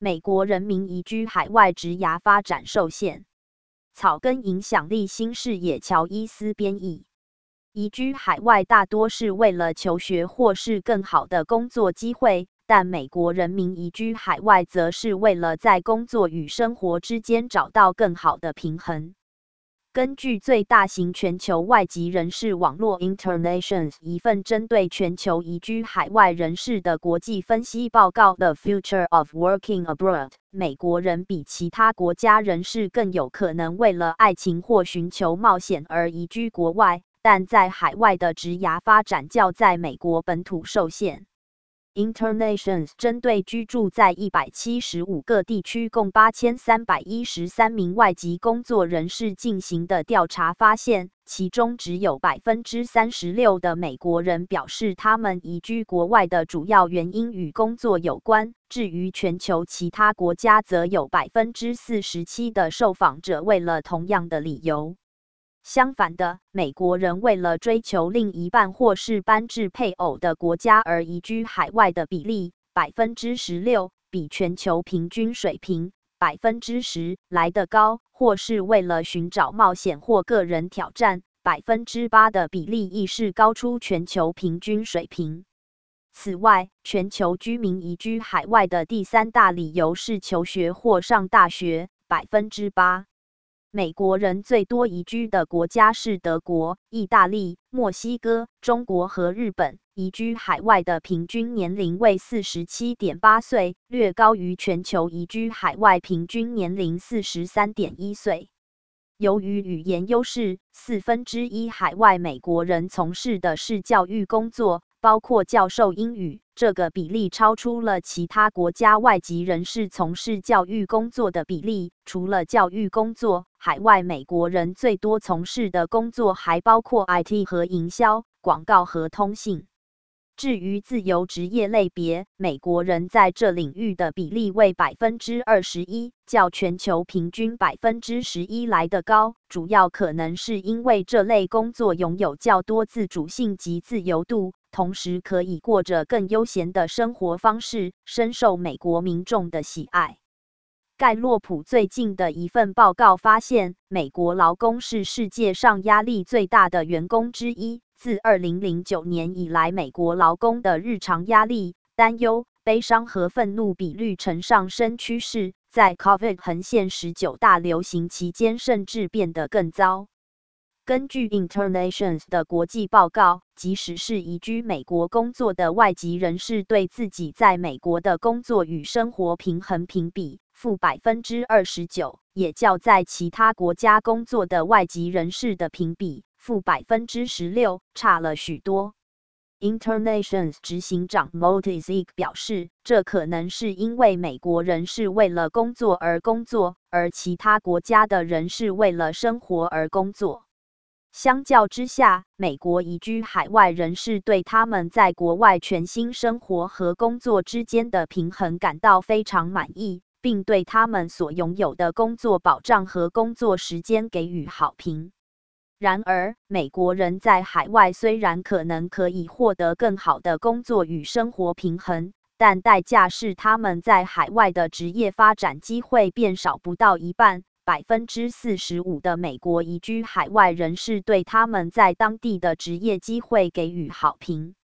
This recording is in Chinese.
美国人民移居海外职涯发展受限。草根影响力新视野乔伊斯编译。移居海外大多是为了求学或是更好的工作机会，但美国人民移居海外则是为了在工作与生活之间找到更好的平衡。根据最大型全球外籍人士网络 Internations 一份针对全球移居海外人士的国际分析报告 The Future of Working Abroad， 美国人比其他国家人士更有可能为了爱情或寻求冒险而移居国外，但在海外的职涯发展较在美国本土受限。Internations 针对居住在175个地区共8313名外籍工作人士进行的调查发现，其中只有36%的美国人表示他们移居国外的主要原因与工作有关，至于全球其他国家则有47%的受访者为了同样的理由。相反的，美国人为了追求另一半或是搬至配偶的国家而移居海外的比例16%，比全球平均水平10%来得高，或是为了寻找冒险或个人挑战8%的比例亦是高出全球平均水平。此外，全球居民移居海外的第三大理由是求学或上大学8%。美国人最多移居的国家是德国、意大利、墨西哥、中国和日本，移居海外的平均年龄为47.8岁，略高于全球移居海外平均年龄43.1岁。由于语言优势，1/4海外美国人从事的是教育工作，包括教授英语，这个比例超出了其他国家外籍人士从事教育工作的比例。除了教育工作，海外美国人最多从事的工作还包括 IT 和营销、广告和通信。至于自由职业类别，美国人在这领域的比例为21%，较全球平均11%来得高，主要可能是因为这类工作拥有较多自主性及自由度，同时可以过着更悠闲的生活方式，深受美国民众的喜爱。盖洛普最近的一份报告发现，美国劳工是世界上压力最大的员工之一。自2009年以来，美国劳工的日常压力、担忧、悲伤和愤怒比率呈上升趋势，在 COVID 横线19大流行期间甚至变得更糟。根据 Internations 的国际报告，即使是移居美国工作的外籍人士对自己在美国的工作与生活平衡评比负29%，也较在其他国家工作的外籍人士的评比负16%差了许多。Internations 执行长 Motizik 表示，这可能是因为美国人是为了工作而工作，而其他国家的人是为了生活而工作。相较之下，美国移居海外人士对他们在国外全新生活和工作之间的平衡感到非常满意，并对他们所拥有的工作保障和工作时间给予好评。然而，美国人在海外虽然可能可以获得更好的工作与生活平衡，但代价是他们在海外的职业发展机会变少不到一半。45%的美国移居海外人士对他们在当地的职业机会给予好评。